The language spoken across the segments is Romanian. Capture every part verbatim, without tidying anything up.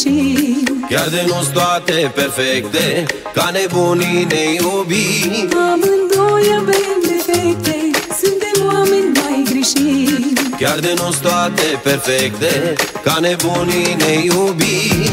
greșit. Chiar de nu-s toate perfecte, ca nebunii ne iubim. Amândoi avem defecte, suntem oameni mai greșiți. Chiar de nu-s toate perfecte, ca nebunii ne iubim.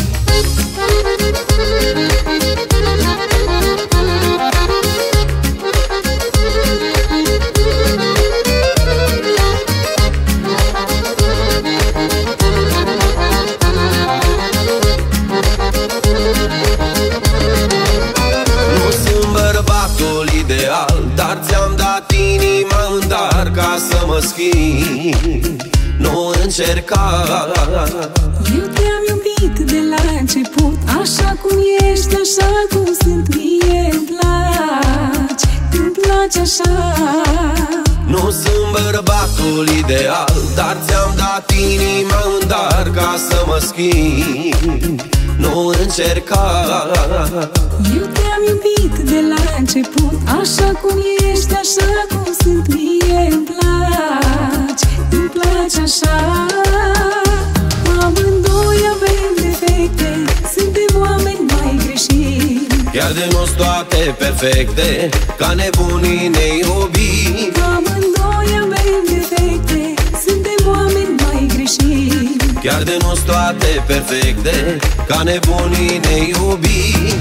Dar ți-am dat inima în dar ca să mă schimbi. Nu încerca. Eu te-am iubit de la început, așa cum ești, așa cum sunt. Mie îmi placi, îmi place așa. Nu sunt bărbatul ideal, dar ți-am dat inima în dar ca să mă schimbi. Nu încerca. Eu te-am iubit de la început, așa cum ești, așa cum sunt. Mie îmi placi, îmi place așa. Amândoi avem defecte, suntem oameni mai greșiți. Chiar de nu-s toate perfecte, ca nebunii ne iubim. Amândoi avem defecte, suntem oameni mai greșiți. Chiar de nu-s toate perfecte, ca nebunii ne iubim.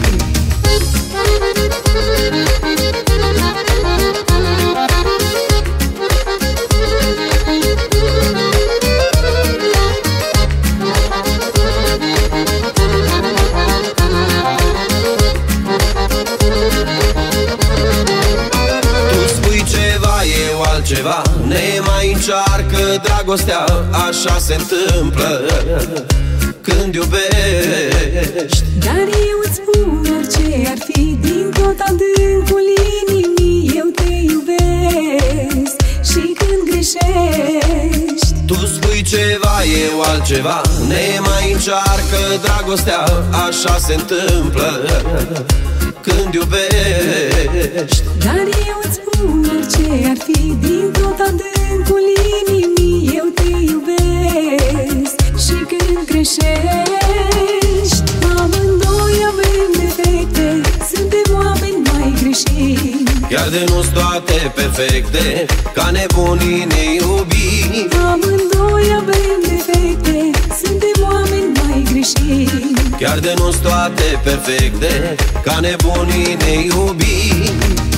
Ceva ne mai încearcă dragostea, așa se întâmplă când iubești. Dar eu îți spun orice ar fi, din tot adâncul inimii eu te iubesc. Și când greșești, tu spui ceva, eu altceva, ne mai încearcă dragostea, așa se întâmplă când iubești. Dar eu îți spun orice ar fi, din tot adâncul inimii eu te iubesc. Și când greșești, amândoi avem defecte, suntem oameni mai greșiți. Chiar de nu-s toate perfecte, ca nebunii ne iubim. Amândoi avem defecte, suntem oameni mai greșiți. Chiar de nu-s toate perfecte, ca nebunii ne iubim.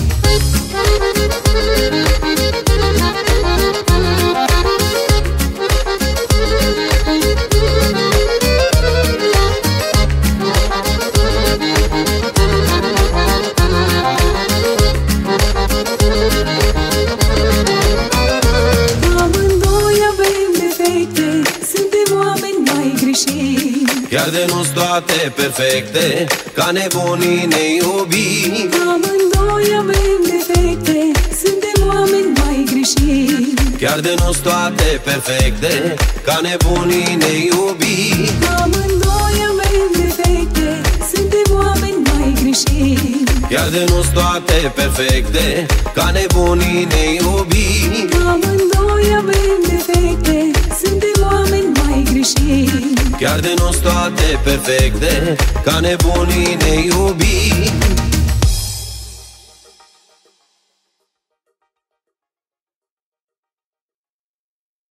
Chiar de nu-s toate perfecte, ca nebunii ne iubim. Amândoi avem defecte, suntem oameni mai greșiți. Chiar de nu-s toate perfecte, ca nebunii ne iubim. Amândoi avem defecte, suntem oameni mai greșiți. Chiar de nu-s toate perfecte, ca nebunii ne iubim. Amândoi avem defecte, suntem oameni mai greșiți. Chiar de nu-s toate perfecte, ca nebunii ne iubim.